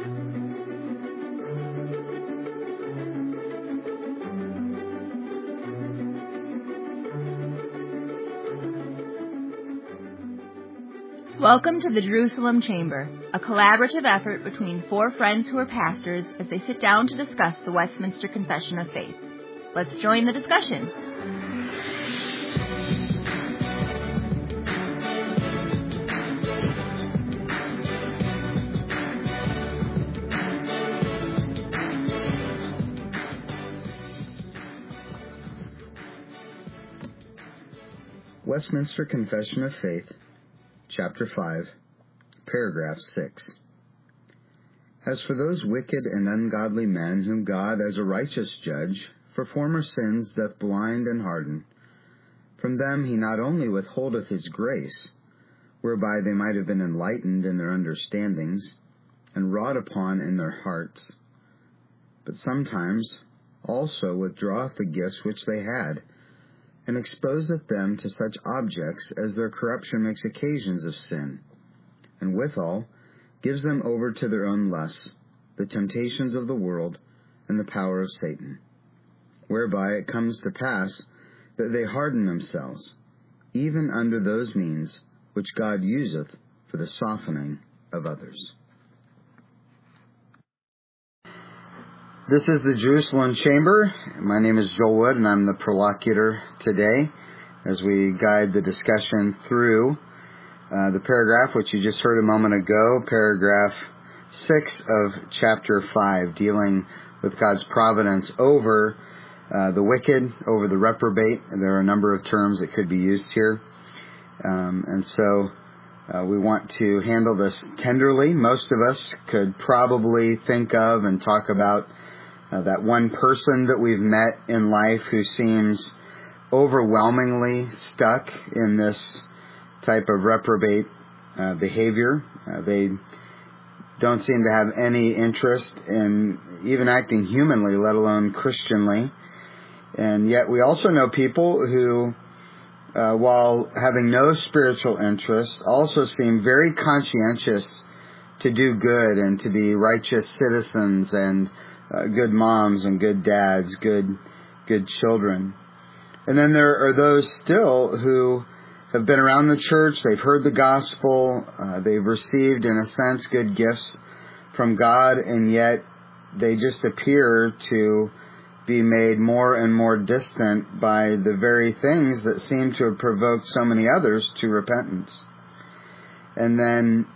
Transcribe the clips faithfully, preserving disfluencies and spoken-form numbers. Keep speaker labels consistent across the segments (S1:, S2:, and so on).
S1: Welcome to the Jerusalem Chamber, a collaborative effort between four friends who are pastors as they sit down to discuss the Westminster Confession of Faith. Let's join the discussion.
S2: Westminster Confession of Faith, Chapter five, Paragraph six. As for those wicked and ungodly men whom God, as a righteous judge, for former sins doth blind and harden, from them he not only withholdeth his grace, whereby they might have been enlightened in their understandings, and wrought upon in their hearts, but sometimes also withdraweth the gifts which they had, and exposeth them to such objects as their corruption makes occasions of sin, and withal gives them over to their own lusts, the temptations of the world, and the power of Satan, whereby it comes to pass that they harden themselves, even under those means which God useth for the softening of others. This is the Jerusalem Chamber. My name is Joel Wood, and I'm the prolocutor today as we guide the discussion through uh, the paragraph which you just heard a moment ago, paragraph six of chapter five, dealing with God's providence over uh, the wicked, over the reprobate. There are a number of terms that could be used here. Um, and so uh, we want to handle this tenderly. Most of us could probably think of and talk about Uh, that one person that we've met in life who seems overwhelmingly stuck in this type of reprobate uh, behavior. Uh, they don't seem to have any interest in even acting humanly, let alone Christianly. And yet we also know people who, uh, while having no spiritual interest, also seem very conscientious to do good and to be righteous citizens and Uh, good moms and good dads, good good children. And then there are those still who have been around the church, they've heard the gospel, uh, they've received, in a sense, good gifts from God, and yet they just appear to be made more and more distant by the very things that seem to have provoked so many others to repentance. And then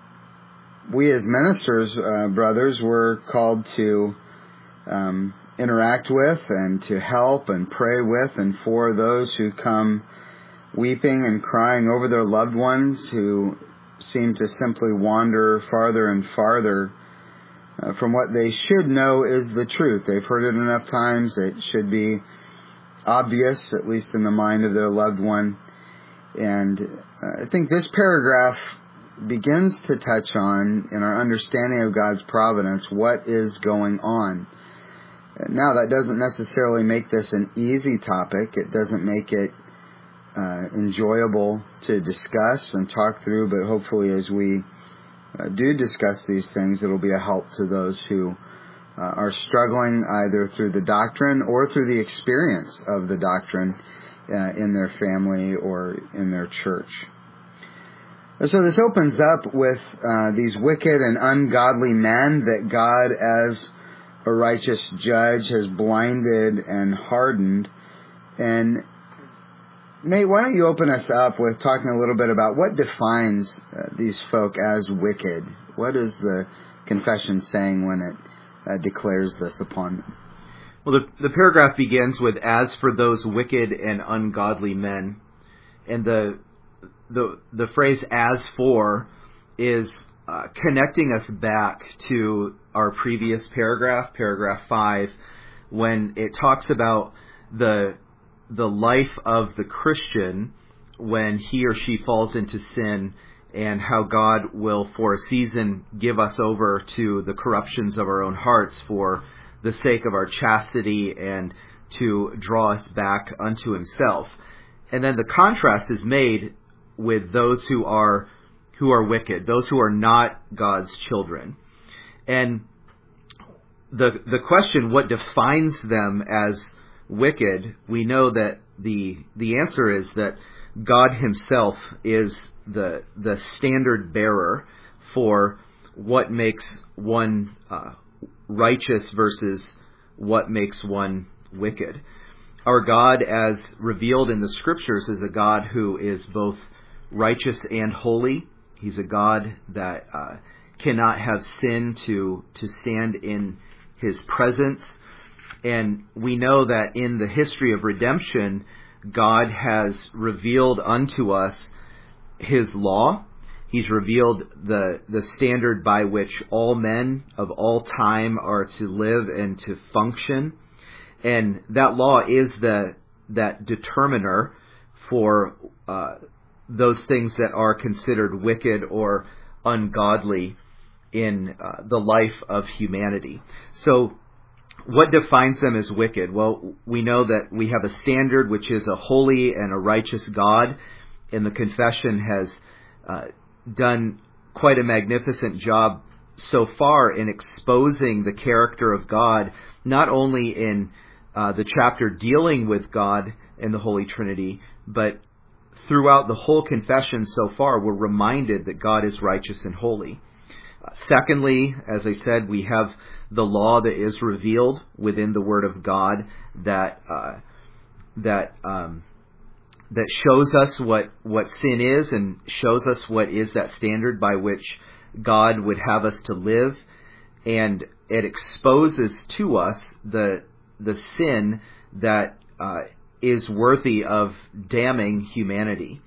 S2: we as ministers, uh, brothers, were called to Um, interact with and to help and pray with and for those who come weeping and crying over their loved ones who seem to simply wander farther and farther uh, from what they should know is the truth. They've heard it enough times. It should be obvious, at least in the mind of their loved one. And uh, I think this paragraph begins to touch on, in our understanding of God's providence, what is going on. Now, that doesn't necessarily make this an easy topic. It doesn't make it uh, enjoyable to discuss and talk through, but hopefully as we uh, do discuss these things, it'll be a help to those who uh, are struggling either through the doctrine or through the experience of the doctrine uh, in their family or in their church. And so this opens up with uh, these wicked and ungodly men that God, as a righteous judge, has blinded and hardened. And Nate, why don't you open us up with talking a little bit about what defines uh, these folk as wicked? What is the confession saying when it uh, declares this upon them?
S3: Well, the, the paragraph begins with, "As for those wicked and ungodly men," and the the the phrase "as for" is Uh, connecting us back to our previous paragraph, paragraph five, when it talks about the the life of the Christian when he or she falls into sin, and how God will for a season give us over to the corruptions of our own hearts for the sake of our chastity and to draw us back unto himself. And then the contrast is made with those who are who are wicked, those who are not God's children. And the the question, what defines them as wicked, we know that the the answer is that God himself is the the standard bearer for what makes one uh, righteous versus what makes one wicked. Our God, as revealed in the Scriptures, is a God who is both righteous and holy. He's a God that uh, cannot have sin to to stand in his presence. And we know that in the history of redemption, God has revealed unto us his law. He's revealed the the standard by which all men of all time are to live and to function. And that law is the that determiner for uh, those things that are considered wicked or ungodly in uh, the life of humanity. So what defines them as wicked? Well, we know that we have a standard which is a holy and a righteous God, and the confession has uh, done quite a magnificent job so far in exposing the character of God, not only in uh, the chapter dealing with God and the Holy Trinity, but throughout the whole confession so far, we're reminded that God is righteous and holy. Uh, secondly, as I said, we have the law that is revealed within the Word of God that uh, that um, that shows us what, what sin is and shows us what is that standard by which God would have us to live, and it exposes to us the the sin that uh, is worthy of damning humanity.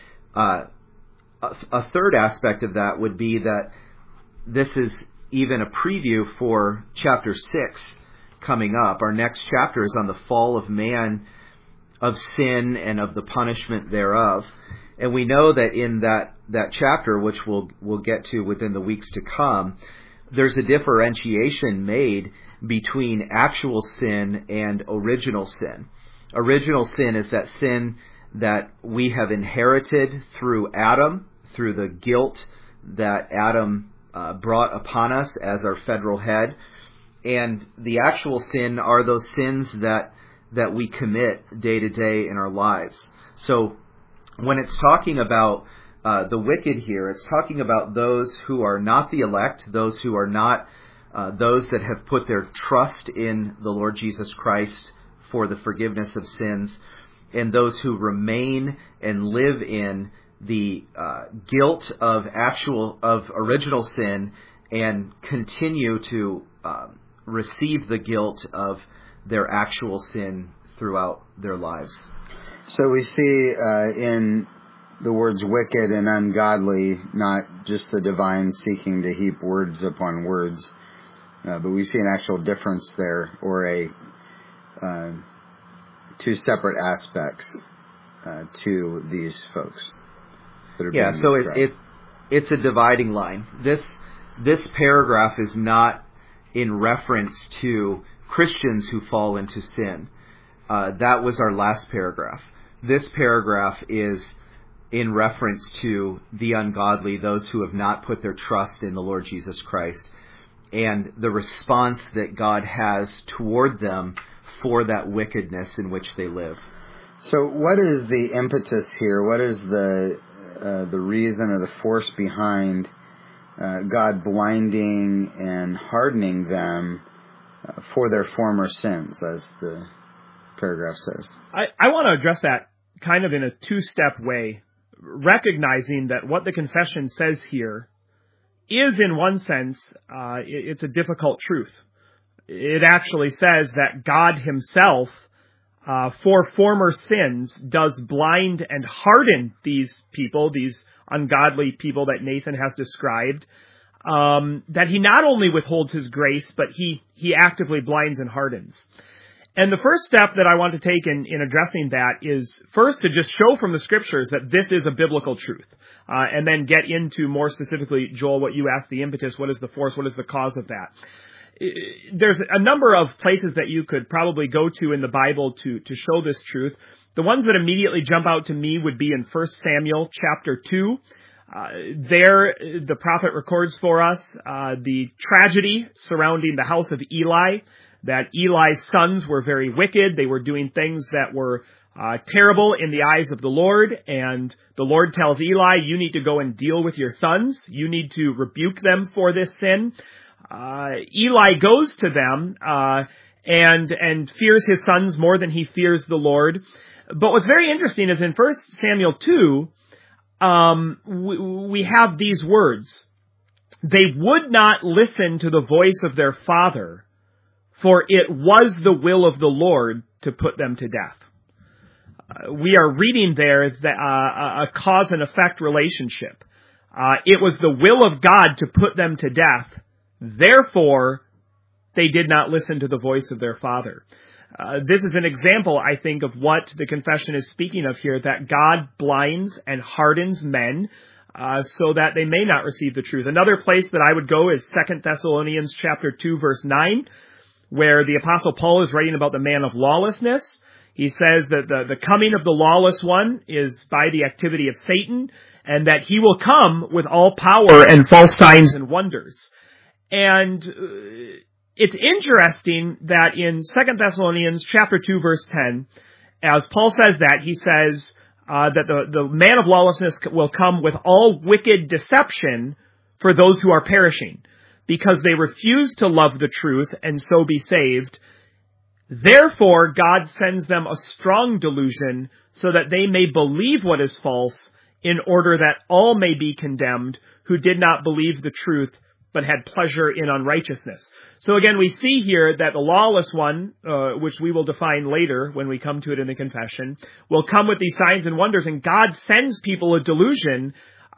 S3: Uh, a, a third aspect of that would be that this is even a preview for chapter six coming up. Our next chapter is on the fall of man, of sin, and of the punishment thereof. And we know that in that, that chapter, which we'll, we'll get to within the weeks to come, there's a differentiation made between actual sin and original sin. Original sin is that sin that we have inherited through Adam, through the guilt that Adam uh, brought upon us as our federal head. And the actual sin are those sins that that we commit day to day in our lives. So when it's talking about uh, the wicked here, it's talking about those who are not the elect, those who are not uh, those that have put their trust in the Lord Jesus Christ for the forgiveness of sins, and those who remain and live in the uh, guilt of actual of original sin and continue to uh, receive the guilt of their actual sin throughout their lives.
S2: So we see uh, in the words wicked and ungodly, not just the divine seeking to heap words upon words, uh, but we see an actual difference there, or a uh, two separate aspects uh, to these folks that are
S3: yeah,
S2: being
S3: so
S2: described.
S3: it, it it's a dividing line. This this paragraph is not in reference to Christians who fall into sin. Uh, that was our last paragraph. This paragraph is in reference to the ungodly, those who have not put their trust in the Lord Jesus Christ, and the response that God has toward them for that wickedness in which they live.
S2: So what is the impetus here? What is the uh, the reason or the force behind uh, God blinding and hardening them uh, for their former sins, as the paragraph says?
S4: I, I want to address that kind of in a two-step way, recognizing that what the confession says here is, in one sense, uh, it, it's a difficult truth. It actually says that God himself, uh, for former sins, does blind and harden these people, these ungodly people that Nathan has described, um, that he not only withholds his grace, but he, he actively blinds and hardens. And the first step that I want to take in, in addressing that is first to just show from the Scriptures that this is a biblical truth, uh, and then get into more specifically, Joel, what you asked, the impetus, what is the force, what is the cause of that. There's a number of places that you could probably go to in the Bible to, to show this truth. The ones that immediately jump out to me would be in First Samuel chapter two. Uh, there, the prophet records for us uh, the tragedy surrounding the house of Eli, that Eli's sons were very wicked. They were doing things that were uh, terrible in the eyes of the Lord, and the Lord tells Eli, you need to go and deal with your sons. You need to rebuke them for this sin. Uh, Eli goes to them uh, and and fears his sons more than he fears the Lord. But what's very interesting is in First Samuel two, um, we, we have these words. They would not listen to the voice of their father, for it was the will of the Lord to put them to death. Uh, we are reading there that, uh, a cause and effect relationship. Uh, it was the will of God to put them to death. Therefore, they did not listen to the voice of their father. Uh, this is an example, I think, of what the confession is speaking of here, that God blinds and hardens men uh, so that they may not receive the truth. Another place that I would go is Second Thessalonians chapter two, verse nine, where the Apostle Paul is writing about the man of lawlessness. He says that the, the coming of the lawless one is by the activity of Satan, and that he will come with all power and false signs and wonders. And uh, it's interesting that in Second Thessalonians chapter two, verse ten, as Paul says that, he says uh, that the, the man of lawlessness will come with all wicked deception for those who are perishing, because they refuse to love the truth and so be saved. Therefore, God sends them a strong delusion so that they may believe what is false, in order that all may be condemned who did not believe the truth but had pleasure in unrighteousness. So again, we see here that the lawless one, uh, which we will define later when we come to it in the confession, will come with these signs and wonders, and God sends people a delusion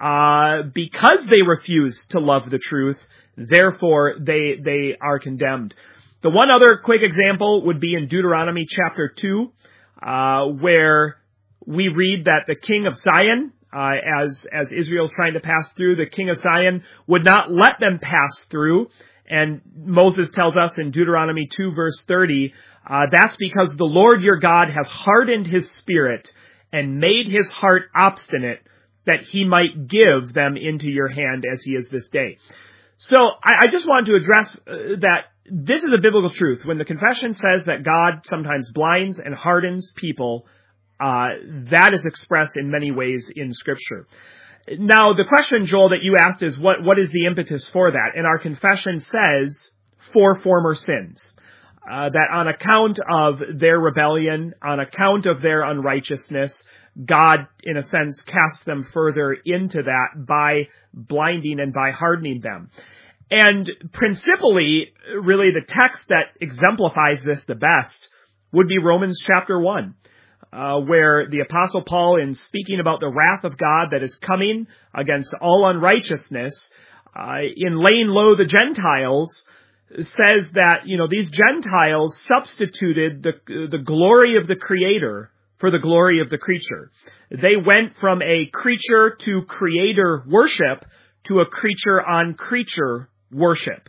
S4: uh, because they refuse to love the truth. Therefore, they they are condemned. The one other quick example would be in Deuteronomy chapter two, uh, where we read that the king of Zion, uh, as as Israel's trying to pass through, the king of Zion would not let them pass through. And Moses tells us in Deuteronomy two, verse thirty, uh, that's because the Lord your God has hardened his spirit and made his heart obstinate, that he might give them into your hand as he is this day. So I, I just wanted to address uh, that this is a biblical truth. When the confession says that God sometimes blinds and hardens people, uh, that is expressed in many ways in Scripture. Now, the question, Joel, that you asked is what, what is the impetus for that? And our confession says for former sins. Uh, that on account of their rebellion, on account of their unrighteousness, God, in a sense, casts them further into that by blinding and by hardening them. And principally, really the text that exemplifies this the best would be Romans chapter one, uh, where the Apostle Paul, in speaking about the wrath of God that is coming against all unrighteousness, uh, in laying low the Gentiles, says that, you know, these Gentiles substituted the the glory of the Creator for the glory of the creature. They went from a creature to creator worship to a creature on creature worship.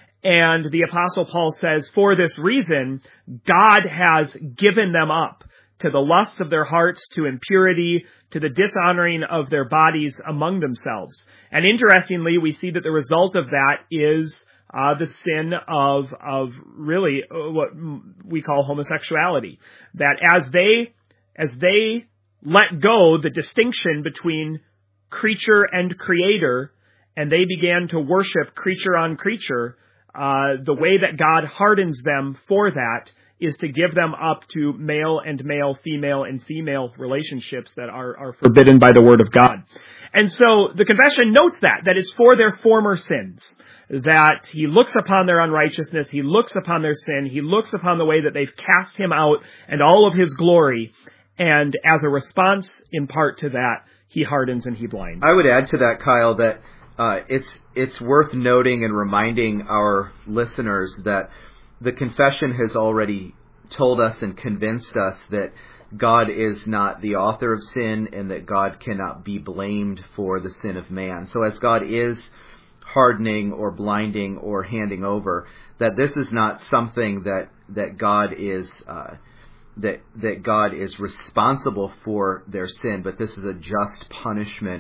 S4: And the Apostle Paul says, for this reason, God has given them up to the lusts of their hearts, to impurity, to the dishonoring of their bodies among themselves. And interestingly, we see that the result of that is uh, the sin of, of really what we call homosexuality. That as they As they let go the distinction between creature and creator, and they began to worship creature on creature, uh, the way that God hardens them for that is to give them up to male and male, female and female relationships that are, are forbidden by the Word of God. And so the confession notes that, that it's for their former sins, that he looks upon their unrighteousness, he looks upon their sin, he looks upon the way that they've cast him out and all of his glory. And as a response, in part to that, he hardens and he blinds.
S3: I would add to that, Kyle, that uh, it's it's worth noting and reminding our listeners that the confession has already told us and convinced us that God is not the author of sin and that God cannot be blamed for the sin of man. So as God is hardening or blinding or handing over, that this is not something that, that God is... Uh, that that God is responsible for their sin, but this is a just punishment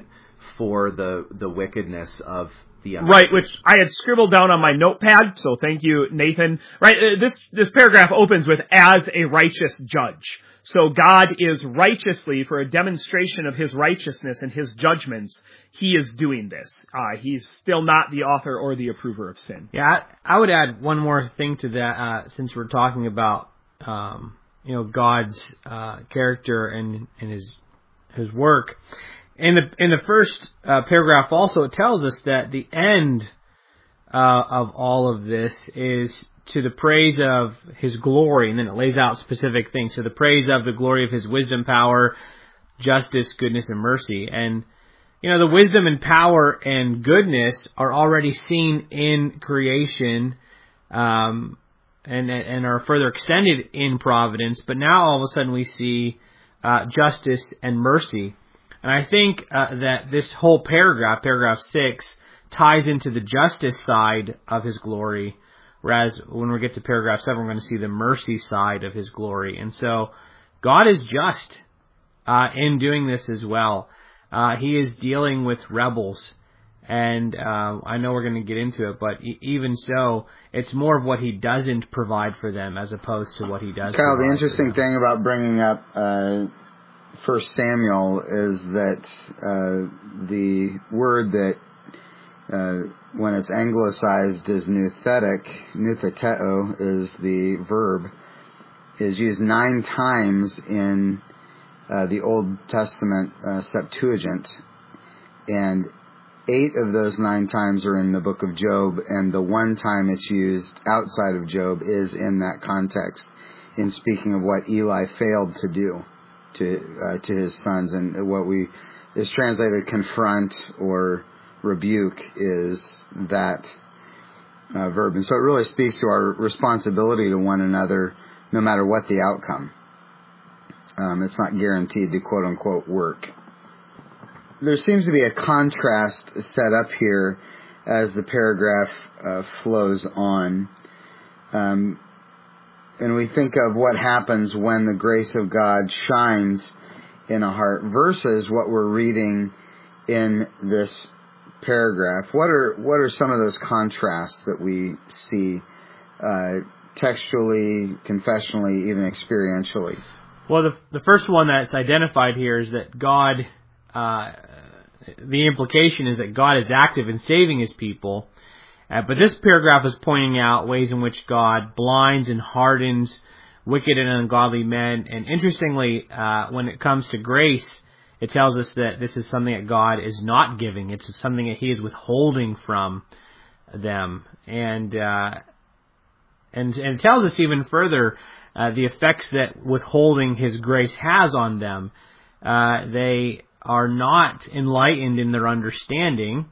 S3: for the the wickedness of the unrighteous.
S4: Right, which I had scribbled down on my notepad, so thank you, Nathan. Right, uh, this this paragraph opens with, as a righteous judge. So God is righteously, for a demonstration of his righteousness and his judgments, he is doing this. Uh, he's still not the author or the approver of sin.
S5: Yeah, I, I would add one more thing to that, uh, since we're talking about, um, you know, God's uh, character and, and his his work. In the in the first uh, paragraph also, it tells us that the end uh, of all of this is to the praise of his glory, and then it lays out specific things. So the praise of the glory of his wisdom, power, justice, goodness, and mercy. And, you know, the wisdom and power and goodness are already seen in creation, um, and, and are further extended in providence. But now all of a sudden we see uh, justice and mercy. And I think uh, that this whole paragraph, paragraph six, ties into the justice side of his glory. Whereas when we get to paragraph seven, we're going to see the mercy side of his glory. And so God is just uh, in doing this as well. Uh, he is dealing with rebels. And uh, I know we're going to get into it, but e- even so, it's more of what he doesn't provide for them as opposed to what he does.
S2: Kyle, the interesting thing about bringing up uh, First Samuel is that uh, the word that Uh, when it's anglicized as nuthetic, nutheteo is the verb, is used nine times in uh, the Old Testament uh, Septuagint, and eight of those nine times are in the book of Job, and the one time it's used outside of Job is in that context, in speaking of what Eli failed to do to uh, to his sons, and what we is translated confront or rebuke is that uh, verb. And so it really speaks to our responsibility to one another, no matter what the outcome. Um, it's not guaranteed to quote-unquote work. There seems to be a contrast set up here as the paragraph uh, flows on. Um, and we think of what happens when the grace of God shines in a heart versus what we're reading in this paragraph. What are what are some of those contrasts that we see uh, textually, confessionally, even experientially?
S5: Well, the the first one that's identified here is that God, uh, the implication is that God is active in saving his people. Uh, but this paragraph is pointing out ways in which God blinds and hardens wicked and ungodly men. And interestingly, uh, when it comes to grace, it tells us that this is something that God is not giving. It's something that he is withholding from them. And uh, and, and it tells us even further uh, the effects that withholding his grace has on them. Uh, they are not enlightened in their understanding.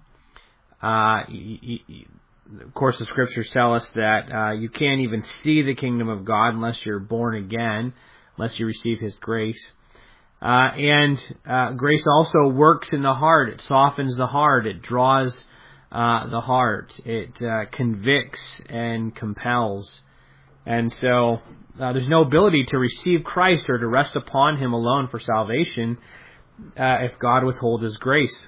S5: Uh, y- y- of course, the scriptures tell us that uh, you can't even see the kingdom of God unless you're born again, unless you receive his grace. Uh, and uh, grace also works in the heart. It softens the heart. It draws uh, the heart. It uh, convicts and compels. And so uh, there's no ability to receive Christ or to rest upon him alone for salvation uh, if God withholds his grace.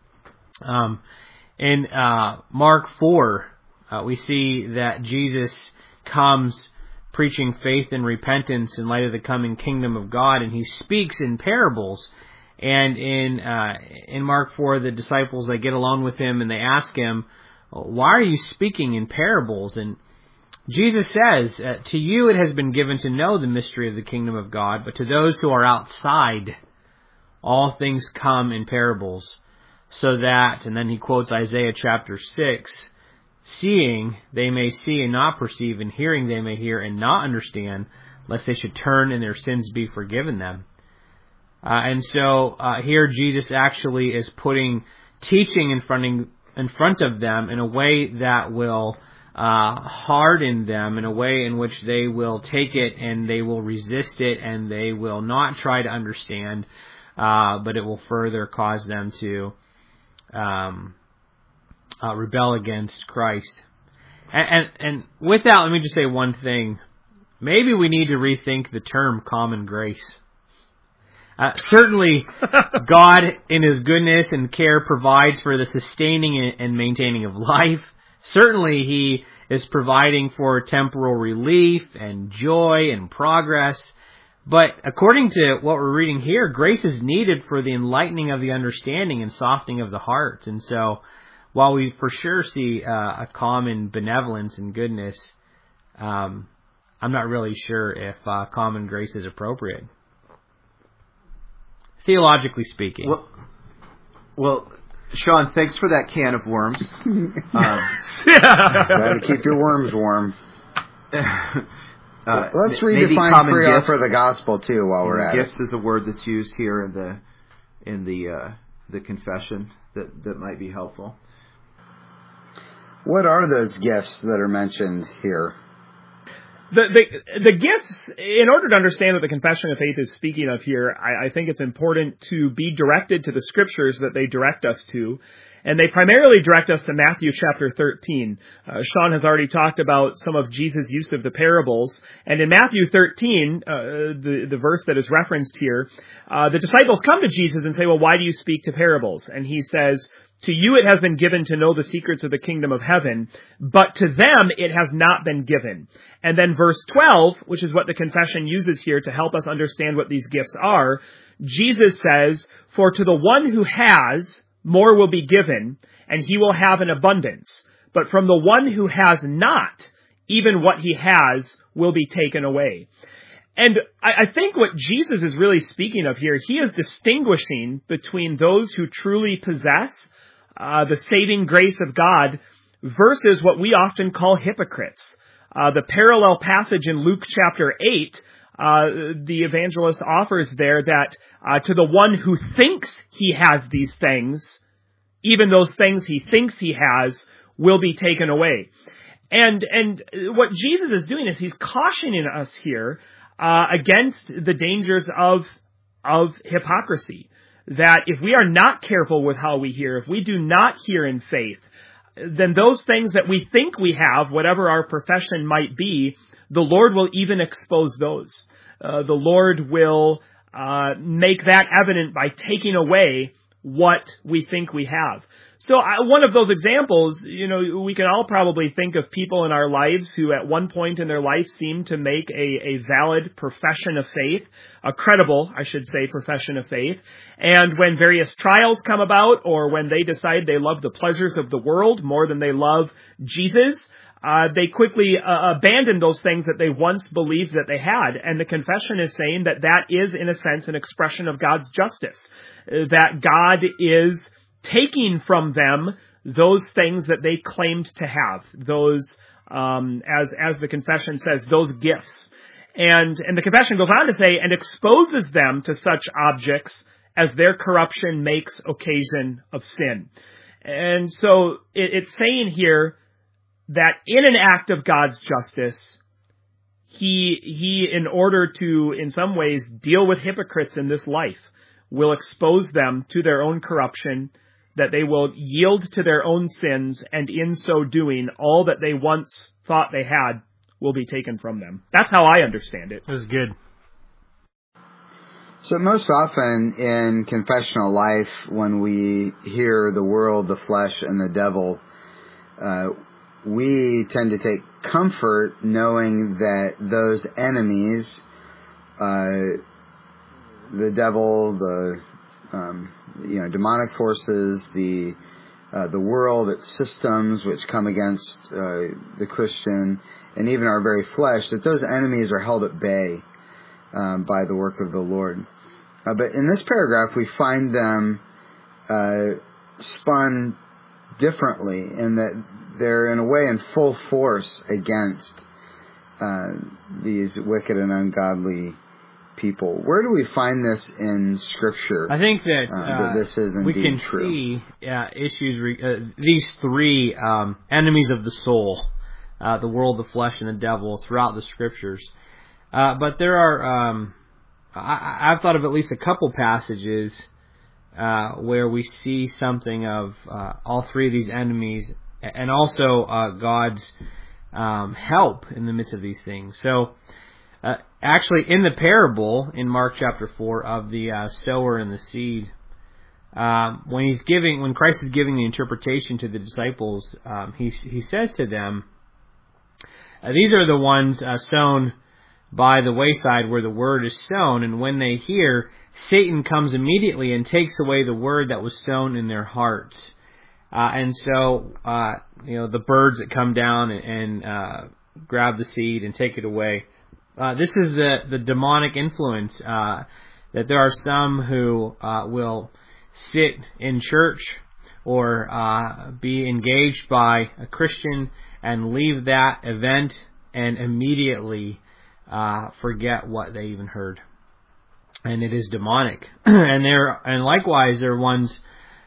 S5: Um, in uh, Mark four, uh, we see that Jesus comes preaching faith and repentance in light of the coming kingdom of God, and he speaks in parables. And in uh, in Mark four, the disciples, they get alone with him and they ask him, "Why are you speaking in parables?" And Jesus says, uh, "To you it has been given to know the mystery of the kingdom of God, but to those who are outside, all things come in parables, so that," and then he quotes Isaiah chapter six, "seeing they may see and not perceive, and hearing they may hear and not understand, lest they should turn and their sins be forgiven them." Uh, and so uh, here Jesus actually is putting teaching in front, in front of them in a way that will uh, harden them, in a way in which they will take it and they will resist it and they will not try to understand, uh, but it will further cause them to um, uh, rebel against Christ. And, and, and with that, let me just say one thing. Maybe we need to rethink the term common grace. Uh, certainly, God, in His goodness and care, provides for the sustaining and maintaining of life. Certainly, He is providing for temporal relief and joy and progress. But according to what we're reading here, grace is needed for the enlightening of the understanding and softening of the heart. And so, while we for sure see uh, a common benevolence and goodness, um, I'm not really sure if uh, common grace is appropriate, theologically speaking.
S3: Well, well, Sean, thanks for that can of worms. um,
S2: Got to keep your worms warm.
S3: Uh,
S2: Let's redefine free
S3: gift
S2: offer the gospel too while we're at
S3: gift
S2: it.
S3: is a word that's used here in the in the uh, the confession that that might be helpful.
S2: What are those gifts that are mentioned here?
S4: The, the the gifts, in order to understand what the Confession of Faith is speaking of here, I, I think it's important to be directed to the Scriptures that they direct us to. And they primarily direct us to Matthew chapter thirteen. Uh, Sean has already talked about some of Jesus' use of the parables. And in Matthew thirteen, uh, the, the verse that is referenced here, uh, the disciples come to Jesus and say, well, why do you speak to parables? And he says, to you it has been given to know the secrets of the kingdom of heaven, but to them it has not been given. And then verse twelve, which is what the confession uses here to help us understand what these gifts are, Jesus says, for to the one who has, more will be given, and he will have an abundance. But from the one who has not, even what he has will be taken away. And I, I think what Jesus is really speaking of here, he is distinguishing between those who truly possess uh, the saving grace of God versus what we often call hypocrites. Uh, the parallel passage in Luke chapter eight, uh, the evangelist offers there that uh, to the one who thinks he has these things, even those things he thinks he has will be taken away. And and what Jesus is doing is he's cautioning us here uh, against the dangers of of hypocrisy. That if we are not careful with how we hear, if we do not hear in faith, then those things that we think we have, whatever our profession might be, the Lord will even expose those. Uh, the Lord will uh, make that evident by taking away what we think we have. So uh, one of those examples, you know, we can all probably think of people in our lives who at one point in their life seem to make a, a valid profession of faith, a credible, I should say, profession of faith. And when various trials come about, or when they decide they love the pleasures of the world more than they love Jesus, Uh, they quickly uh, abandon those things that they once believed that they had. And the confession is saying that that is, in a sense, an expression of God's justice. Uh, that God is taking from them those things that they claimed to have. Those, um, as as the confession says, those gifts. And, and the confession goes on to say, and exposes them to such objects as their corruption makes occasion of sin. And so it, it's saying here that in an act of God's justice, he, he, in order to, in some ways, deal with hypocrites in this life, will expose them to their own corruption, that they will yield to their own sins, and in so doing, all that they once thought they had will be taken from them. That's how I understand it.
S5: That's good.
S2: So most often in confessional life, when we hear the world, the flesh, and the devil, uh, we tend to take comfort knowing that those enemies, uh, the devil, the um, you know demonic forces, the uh, the world, its systems which come against uh, the Christian, and even our very flesh, that those enemies are held at bay um, by the work of the Lord. Uh, but in this paragraph, we find them uh, spun differently, in that they're in a way in full force against uh, these wicked and ungodly people. Where do we find this in Scripture?
S5: I think that,
S2: uh,
S5: uh,
S2: that this is indeed
S5: we can
S2: true.
S5: see uh, issues, re- uh, these three um, enemies of the soul, uh, the world, the flesh, and the devil, throughout the Scriptures. Uh, but there are, um, I, I've thought of at least a couple passages uh, where we see something of uh, all three of these enemies, and also uh, God's um, help in the midst of these things. So, Uh, actually, in the parable in Mark chapter four of the uh, sower and the seed, um, when he's giving, when Christ is giving the interpretation to the disciples, um, he he says to them, uh, "These are the ones uh, sown by the wayside where the word is sown, and when they hear, Satan comes immediately and takes away the word that was sown in their hearts." Uh, and so, uh, you know, the birds that come down and, and uh, grab the seed and take it away. Uh, this is the, the demonic influence, uh, that there are some who uh, will sit in church or uh, be engaged by a Christian and leave that event and immediately uh, forget what they even heard. And it is demonic. and there, and likewise, there are ones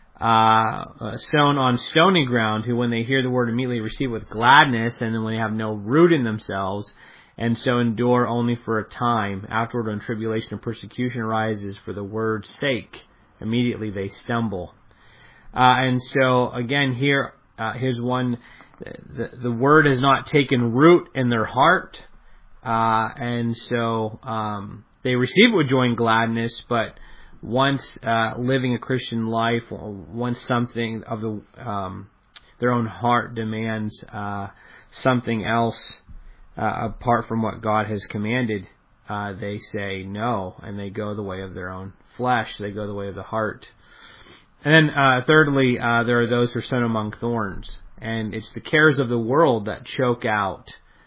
S5: uh, sown on stony ground who, when they hear the word, immediately receive it with gladness, and then when they have no root in themselves, and so endure only for a time. Afterward, when tribulation and persecution arises for the word's sake, immediately they stumble. Uh, and so, again, here, uh, here's one, the, the word has not taken root in their heart, uh, and so um, they receive it with joy and gladness, but once uh, living a Christian life, once something of the um, their own heart demands uh, something else uh, apart from what God has commanded, uh, they say no, and they go the way of their own flesh. They go the way of the heart. And then uh, thirdly, uh, there are those who are sown among thorns, and it's the cares of the world that choke out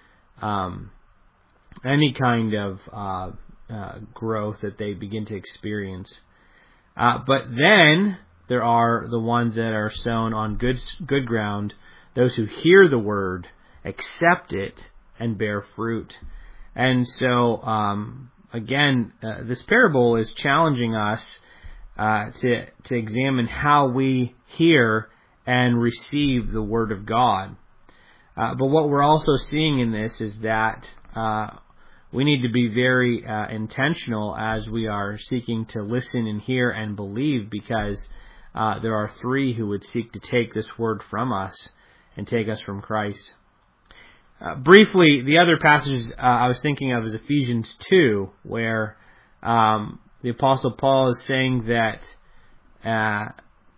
S5: um, any kind of uh, uh, growth that they begin to experience. Uh, but then there are the ones that are sown on good good ground, those who hear the word, accept it, and bear fruit. And so, um, again, uh, this parable is challenging us uh, to to examine how we hear and receive the word of God. Uh, but what we're also seeing in this is that uh, we need to be very uh, intentional as we are seeking to listen and hear and believe, because uh, there are three who would seek to take this word from us and take us from Christ. Uh, briefly, the other passages uh, I was thinking of is Ephesians two, where um, the Apostle Paul is saying that uh,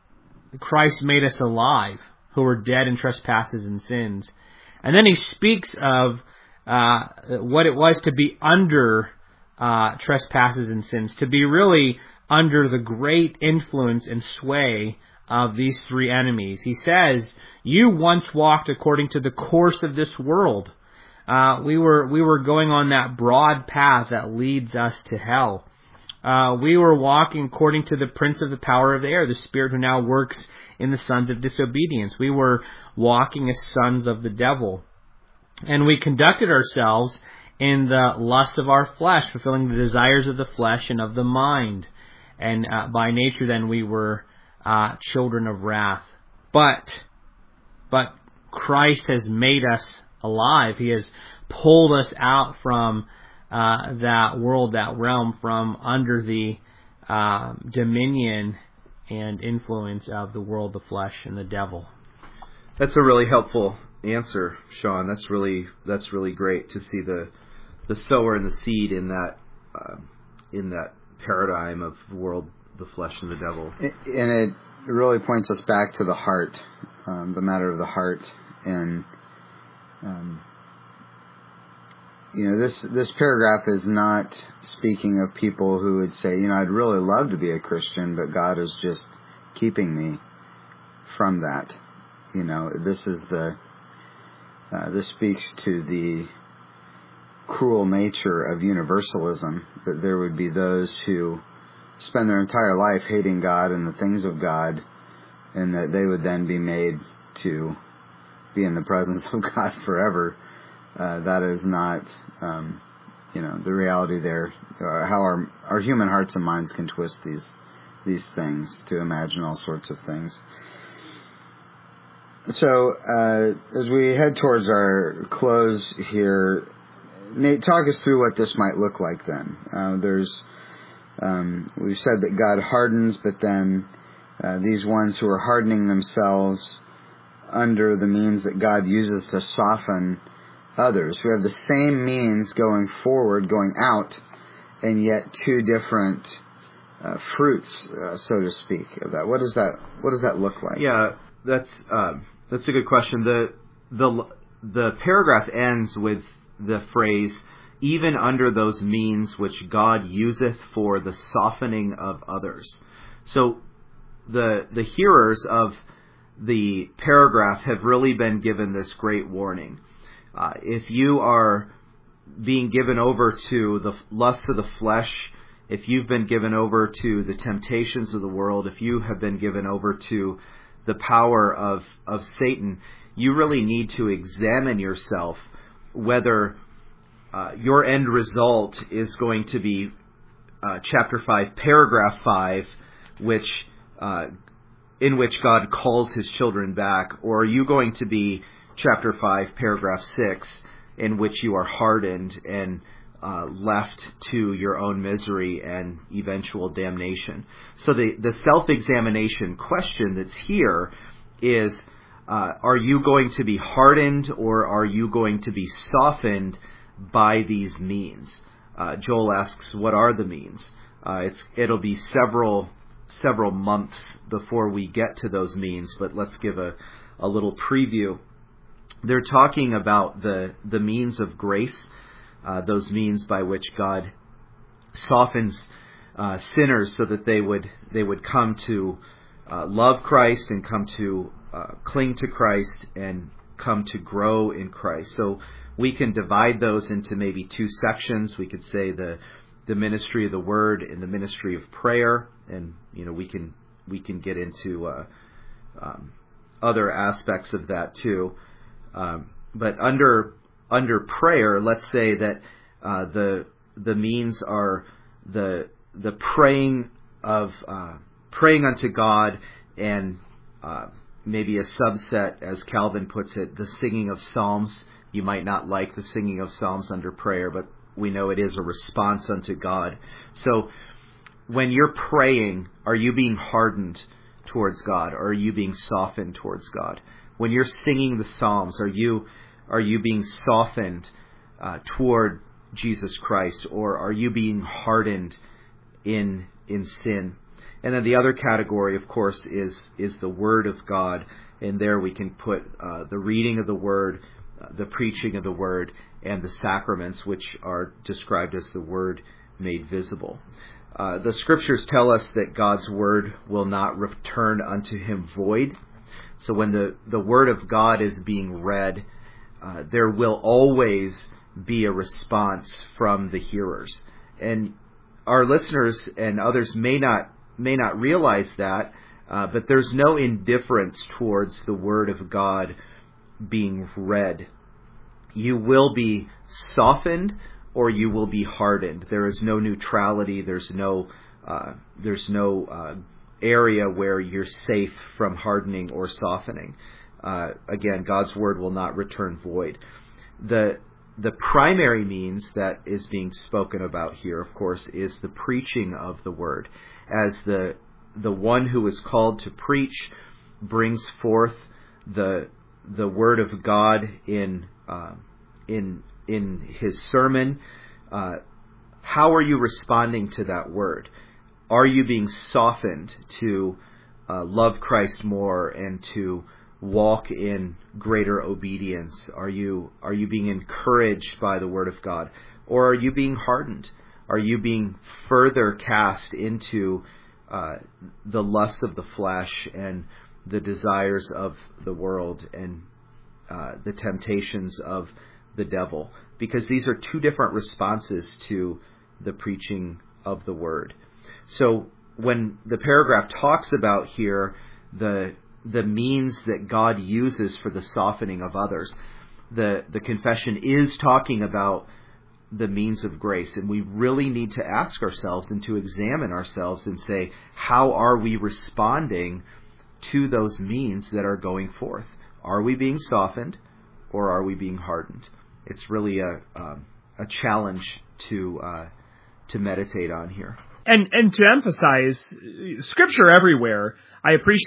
S5: Christ made us alive, who were dead in trespasses and sins. And then he speaks of uh, what it was to be under uh, trespasses and sins, to be really under the great influence and sway of these three enemies. He says, "You once walked according to the course of this world." Uh, we were we were going on that broad path that leads us to hell. Uh, we were walking according to the prince of the power of the air, the spirit who now works in the sons of disobedience. We were walking as sons of the devil. And we conducted ourselves in the lust of our flesh, fulfilling the desires of the flesh and of the mind. And uh, by nature then we were uh, children of wrath. But, but Christ has made us alive. He has pulled us out from uh, that world, that realm, from under the uh, dominion and influence of the world, the flesh, and the devil.
S3: That's a really helpful answer, Sean. That's really that's really great to see the the sower and the seed in that uh, in that paradigm of the world, the flesh, and the devil.
S2: And it really points us back to the heart, um, the matter of the heart, and um, you know this this paragraph is not speaking of people who would say, you know, I'd really love to be a Christian, but God is just keeping me from that. You know, this is the Uh, this speaks to the cruel nature of universalism, that there would be those who spend their entire life hating God and the things of God, and that they would then be made to be in the presence of God forever. Uh, that is not, um, you know, the reality there. Uh, how our our human hearts and minds can twist these these things to imagine all sorts of things. So, uh, as we head towards our close here, Nate, talk us through what this might look like then. Uh, there's, um, we've said that God hardens, but then uh, these ones who are hardening themselves under the means that God uses to soften others. We have the same means going forward, going out, and yet two different uh, fruits, uh, so to speak, of that. What does that What does that look like?
S3: Yeah, that's um, that's a good question. The the the paragraph ends with the phrase, "Even under those means which God useth for the softening of others." So the the hearers of the paragraph have really been given this great warning. Uh, if you are being given over to the lusts of the flesh, if you've been given over to the temptations of the world, if you have been given over to the power of, of Satan, you really need to examine yourself whether uh, your end result is going to be uh, chapter five, paragraph five, which uh, in which God calls his children back, or are you going to be chapter five, paragraph six, in which you are hardened and uh, left to your own misery and eventual damnation? So the, the self-examination question that's here is, uh, are you going to be hardened or are you going to be softened by these means? Uh, Joel asks, what are the means? Uh, it's it'll be several several months before we get to those means, but let's give a, a little preview. They're talking about the, the means of grace, uh, those means by which God softens uh, sinners so that they would they would come to uh, love Christ and come to uh, cling to Christ and come to grow in Christ. So we can divide those into maybe two sections. We could say the the ministry of the word and the ministry of prayer, and you know we can we can get into uh, um, other aspects of that too. Um, but under under prayer, let's say that uh, the the means are the the praying of uh, praying unto God, and uh, maybe a subset, as Calvin puts it, the singing of psalms. You might not like the singing of psalms under prayer, but we know it is a response unto God. So when you're praying, are you being hardened towards God, or are you being softened towards God? When you're singing the psalms, are you are you being softened uh, toward Jesus Christ, or are you being hardened in in sin? And then the other category, of course, is is the Word of God, and there we can put uh, the reading of the Word, uh, the preaching of the Word, and the sacraments, which are described as the Word made visible. Uh, the Scriptures tell us that God's Word will not return unto Him void. So when the, the Word of God is being read, uh, there will always be a response from the hearers. And our listeners and others may not may not realize that, uh, but there's no indifference towards the Word of God being read. You will be softened or you will be hardened. There is no neutrality. There's no uh, there's no uh, area where you're safe from hardening or softening. Uh, again, God's Word will not return void. The the primary means that is being spoken about here, of course, is the preaching of the Word. As the the one who is called to preach brings forth the the Word of God in uh, in in his sermon, uh, how are you responding to that Word? Are you being softened to uh, love Christ more and to walk in greater obedience? Are you are you being encouraged by the Word of God, or are you being hardened? Are you being further cast into uh, the lusts of the flesh and the desires of the world and uh, the temptations of the devil? Because these are two different responses to the preaching of the Word. So when the paragraph talks about here the the means that God uses for the softening of others, the, the confession is talking about the means of grace. And we really need to ask ourselves and to examine ourselves and say, how are we responding to those means that are going forth? Are we being softened or are we being hardened? It's really a um, a challenge to uh, to meditate on here.
S4: And and to emphasize, Scripture everywhere. I appreciate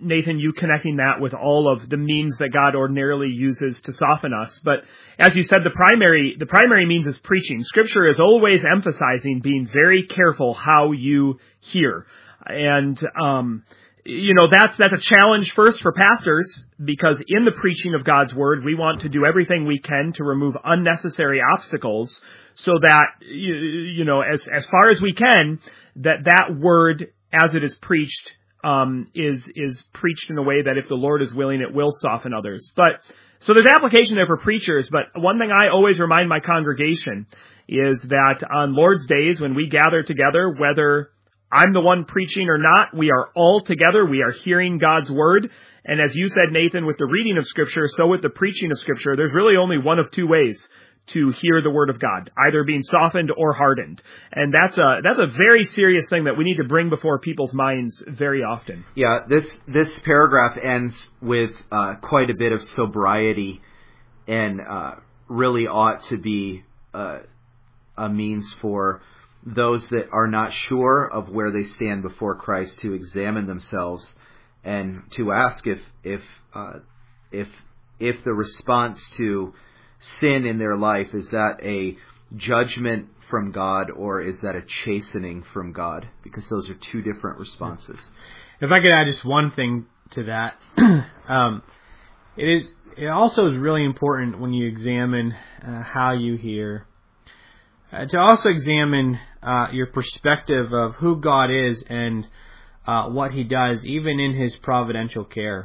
S4: Nathan, you connecting that with all of the means that God ordinarily uses to soften us. But as you said, the primary, the primary means is preaching. Scripture is always emphasizing being very careful how you hear. And, um, you know, that's, that's a challenge first for pastors, because in the preaching of God's word, we want to do everything we can to remove unnecessary obstacles so that, you, you know, as, as far as we can, that that word, as it is preached, um, is, is preached in a way that if the Lord is willing, it will soften others. But, so there's application there for preachers, but one thing I always remind my congregation is that on Lord's days, when we gather together, whether I'm the one preaching or not, we are all together. We are hearing God's word. And as you said, Nathan, with the reading of Scripture, so with the preaching of Scripture, there's really only one of two ways to hear the word of God, either being softened or hardened. And that's a, that's a very serious thing that we need to bring before people's minds very often.
S3: Yeah, this, this paragraph ends with uh, quite a bit of sobriety, and uh, really ought to be uh, a means for those that are not sure of where they stand before Christ to examine themselves and to ask if if uh, if if the response to sin in their life, is that a judgment from God or is that a chastening from God? Because those are two different responses.
S5: If I could add just one thing to that, um, it is it also is really important when you examine uh, how you hear, Uh, to also examine uh, your perspective of who God is and uh, what He does, even in His providential care.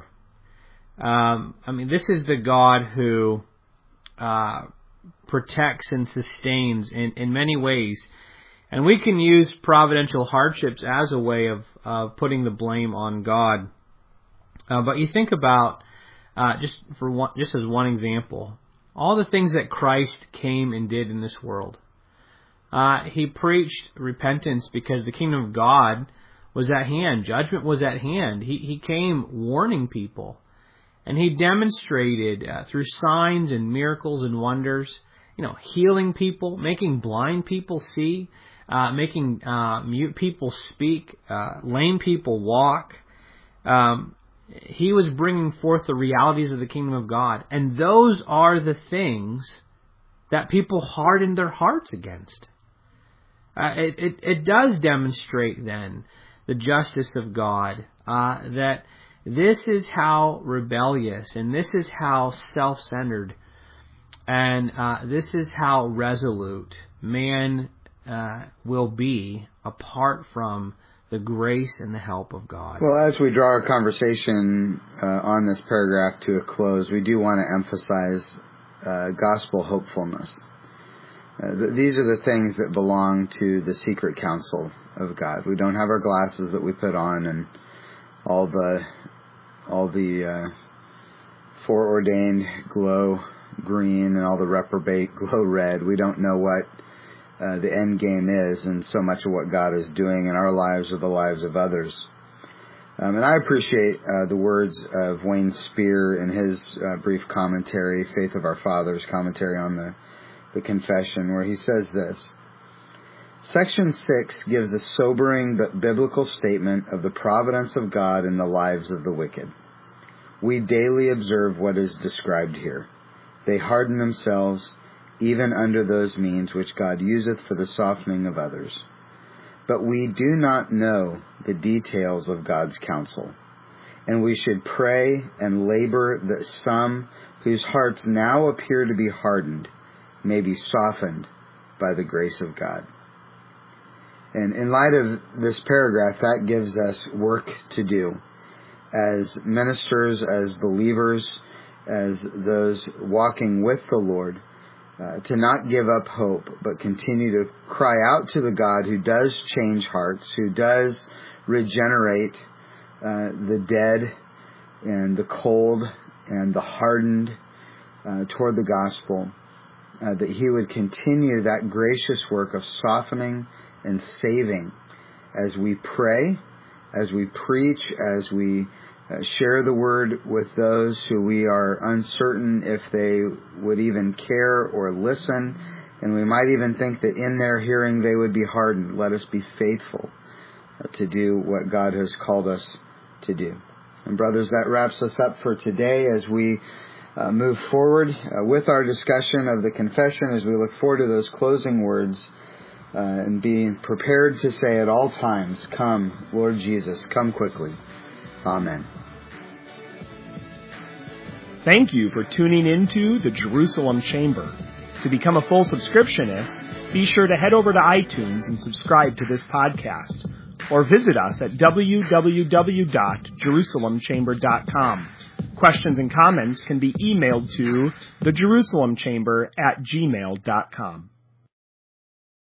S5: Um, I mean, this is the God who uh, protects and sustains in, in many ways. And we can use providential hardships as a way of uh, putting the blame on God. Uh, but you think about, uh, just for one, just as one example, all the things that Christ came and did in this world. Uh, he preached repentance because the kingdom of God was at hand. Judgment was at hand. He, he came warning people. And he demonstrated uh, through signs and miracles and wonders, you know, healing people, making blind people see, uh, making uh, mute people speak, uh, lame people walk. Um, he was bringing forth the realities of the kingdom of God. And those are the things that people hardened their hearts against. Uh, it, it, it does demonstrate then the justice of God, uh, that this is how rebellious and this is how self-centered and uh, this is how resolute man uh, will be apart from the grace and the help of God.
S2: Well, as we draw our conversation uh, on this paragraph to a close, we do want to emphasize uh, gospel hopefulness. Uh, th- these are the things that belong to the secret counsel of God. We don't have our glasses that we put on and all the all the uh, foreordained glow green and all the reprobate glow red. We don't know what uh, the end game is, and so much of what God is doing in our lives or the lives of others. Um, and I appreciate uh, the words of Wayne Spear in his uh, brief commentary, Faith of Our Fathers commentary on the the confession, where he says this: Section six gives a sobering but biblical statement of the providence of God in the lives of the wicked. We daily observe what is described here. They harden themselves, even under those means which God useth for the softening of others. But we do not know the details of God's counsel, and we should pray and labor that some whose hearts now appear to be hardened may be softened by the grace of God. And in light of this paragraph, that gives us work to do as ministers, as believers, as those walking with the Lord, uh, to not give up hope, but continue to cry out to the God who does change hearts, who does regenerate uh, the dead and the cold and the hardened uh, toward the gospel. Uh, that he would continue that gracious work of softening and saving as we pray, as we preach, as we uh, share the word with those who we are uncertain if they would even care or listen, and we might even think that in their hearing they would be hardened. Let us be faithful uh, to do what God has called us to do. And brothers, that wraps us up for today as we uh, move forward uh, with our discussion of the confession, as we look forward to those closing words uh, and being prepared to say at all times, "Come, Lord Jesus, come quickly." Amen.
S4: Thank you for tuning into the Jerusalem Chamber. To become a full subscriptionist, be sure to head over to iTunes and subscribe to this podcast, or visit us at w w w dot jerusalem chamber dot com. Questions and comments can be emailed to the jerusalem chamber at gmail dot com.